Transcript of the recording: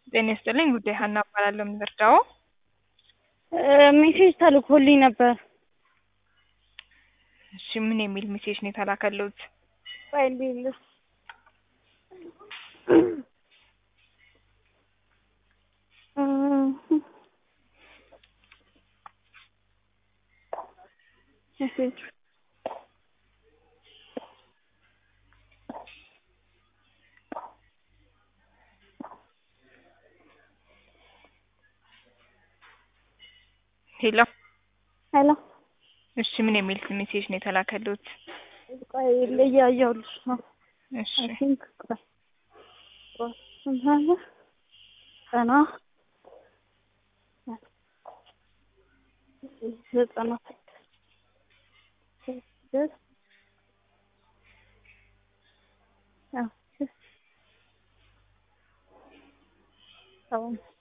ጤና ይስጥልኝ ጉዳይ ሀና እባላለሁ። የምንረዳው ሜሴጅ ተልኮልኝ ነበር። እሺ ምን የሚል ሜሴጅ ነው የተላከልዎት? ፋይልልስ ሜሴጅ ሄሎ ሄሎ። እሺ ምን የሚል ሜሴጅ ነው የተላከልዎት? ቆይ እያየሁልሽ ነው። እሺ አይ ቲንክ ስንት ቀና 96